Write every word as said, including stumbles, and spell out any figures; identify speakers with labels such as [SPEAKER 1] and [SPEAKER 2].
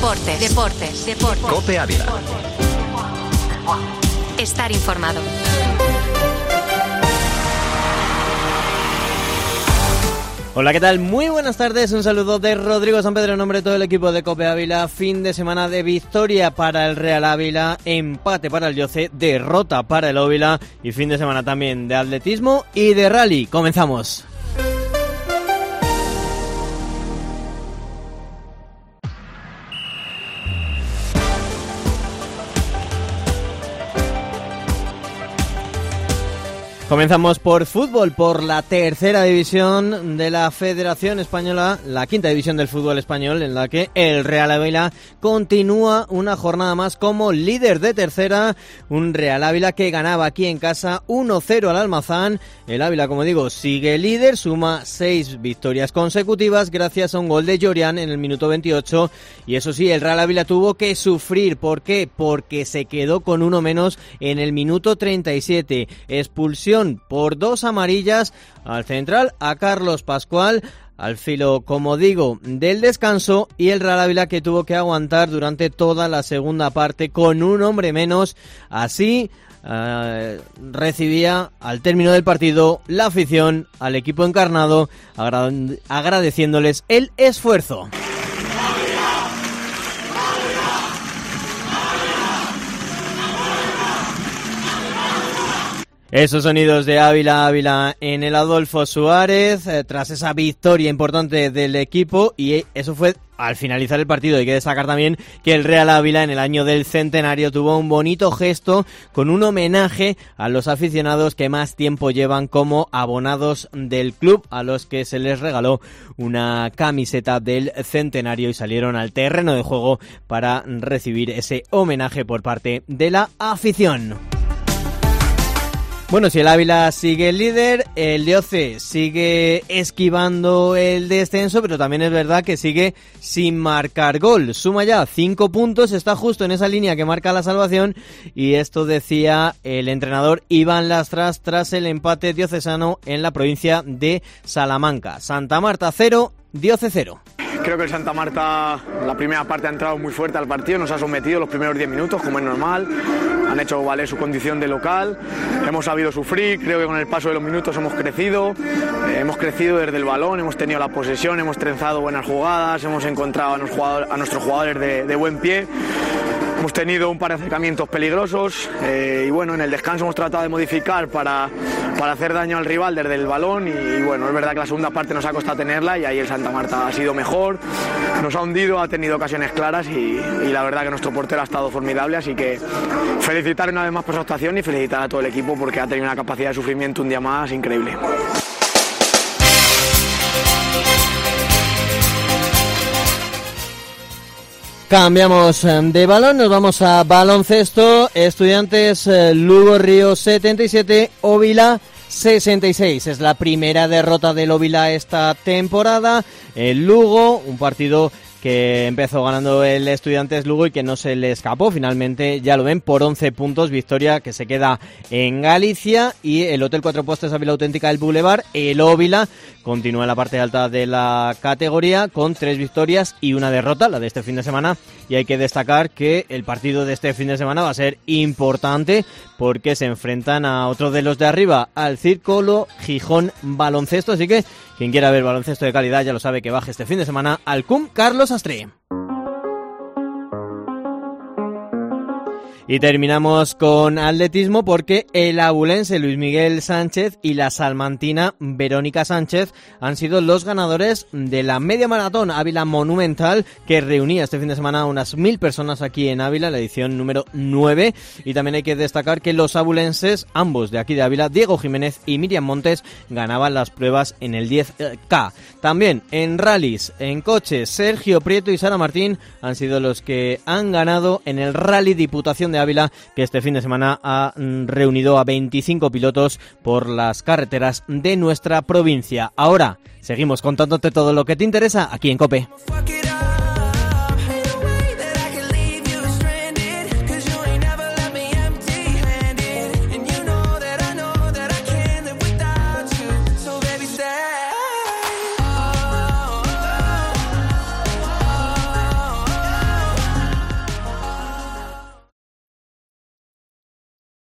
[SPEAKER 1] Deportes, deportes, deportes.
[SPEAKER 2] COPE Ávila.
[SPEAKER 1] Estar informado.
[SPEAKER 3] Hola, ¿qué tal? Muy buenas tardes, un saludo de Rodrigo San Pedro en nombre de todo el equipo de COPE Ávila. Fin de semana de victoria para el Real Ávila, empate para el Yoce, derrota para el Óvila y fin de semana también de atletismo y de rally. Comenzamos. Comenzamos por fútbol, por la tercera división de la Federación Española, la quinta división del fútbol español, en la que el Real Ávila continúa una jornada más como líder de tercera. Un Real Ávila que ganaba aquí en casa uno cero al Almazán. El Ávila, como digo, sigue líder, suma seis victorias consecutivas gracias a un gol de Llorian en el minuto veintiocho. Y eso sí, el Real Ávila tuvo que sufrir. ¿Por qué? Porque se quedó con uno menos en el minuto treinta y siete. Expulsión por dos amarillas al central, a Carlos Pascual, al filo, como digo, del descanso, y el Real Ávila que tuvo que aguantar durante toda la segunda parte con un hombre menos. Así uh, recibía al término del partido la afición al equipo encarnado, agra- agradeciéndoles el esfuerzo. Esos sonidos de Ávila, Ávila en el Adolfo Suárez, eh, tras esa victoria importante del equipo, y eso fue al finalizar el partido. Hay que destacar también que el Real Ávila en el año del centenario tuvo un bonito gesto con un homenaje a los aficionados que más tiempo llevan como abonados del club, a los que se les regaló una camiseta del centenario y salieron al terreno de juego para recibir ese homenaje por parte de la afición. Bueno, si el Ávila sigue líder, el Yoce sigue esquivando el descenso, pero también es verdad que sigue sin marcar gol. Suma ya cinco puntos, está justo en esa línea que marca la salvación, y esto decía el entrenador Iván Lastras tras el empate diocesano en la provincia de Salamanca. Santa Marta cero, Yoce cero.
[SPEAKER 4] Creo que el Santa Marta, la primera parte ha entrado muy fuerte al partido, nos ha sometido los primeros diez minutos, como es normal, han hecho valer su condición de local, hemos sabido sufrir, creo que con el paso de los minutos hemos crecido, eh, hemos crecido desde el balón, hemos tenido la posesión, hemos trenzado buenas jugadas, hemos encontrado a, los jugadores, a nuestros jugadores de, de buen pie. Hemos tenido un par de acercamientos peligrosos eh, y bueno, en el descanso hemos tratado de modificar para, para hacer daño al rival desde el balón y, y bueno, es verdad que la segunda parte nos ha costado tenerla y ahí el Santa Marta ha sido mejor, nos ha hundido, ha tenido ocasiones claras y, y la verdad que nuestro portero ha estado formidable, así que felicitar una vez más por su actuación y felicitar a todo el equipo porque ha tenido una capacidad de sufrimiento un día más increíble.
[SPEAKER 3] Cambiamos de balón, nos vamos a baloncesto. Estudiantes Lugo Río setenta y siete, Óvila sesenta y seis. Es la primera derrota del Óvila esta temporada. El Lugo, un partido que empezó ganando el Estudiantes Lugo y que no se le escapó. Finalmente, ya lo ven, por once puntos, victoria que se queda en Galicia. Y el Hotel Cuatro Postes Ávila Auténtica del Boulevard, el Óvila, continúa en la parte alta de la categoría con tres victorias y una derrota, la de este fin de semana. Y hay que destacar que el partido de este fin de semana va a ser importante porque se enfrentan a otro de los de arriba, al Círculo Gijón Baloncesto. Así que quien quiera ver baloncesto de calidad ya lo sabe, que baje este fin de semana al C U M Carlos Astre. Y terminamos con atletismo porque el abulense Luis Miguel Sánchez y la salmantina Verónica Sánchez han sido los ganadores de la media maratón Ávila Monumental, que reunía este fin de semana a unas mil personas aquí en Ávila, la edición número nueve. Y también hay que destacar que los abulenses, ambos de aquí de Ávila, Diego Jiménez y Miriam Montes, ganaban las pruebas en el diez K. También en rallies, en coches, Sergio Prieto y Sara Martín han sido los que han ganado en el Rally Diputación de Ávila, que este fin de semana ha reunido a veinticinco pilotos por las carreteras de nuestra provincia. Ahora seguimos contándote todo lo que te interesa aquí en COPE.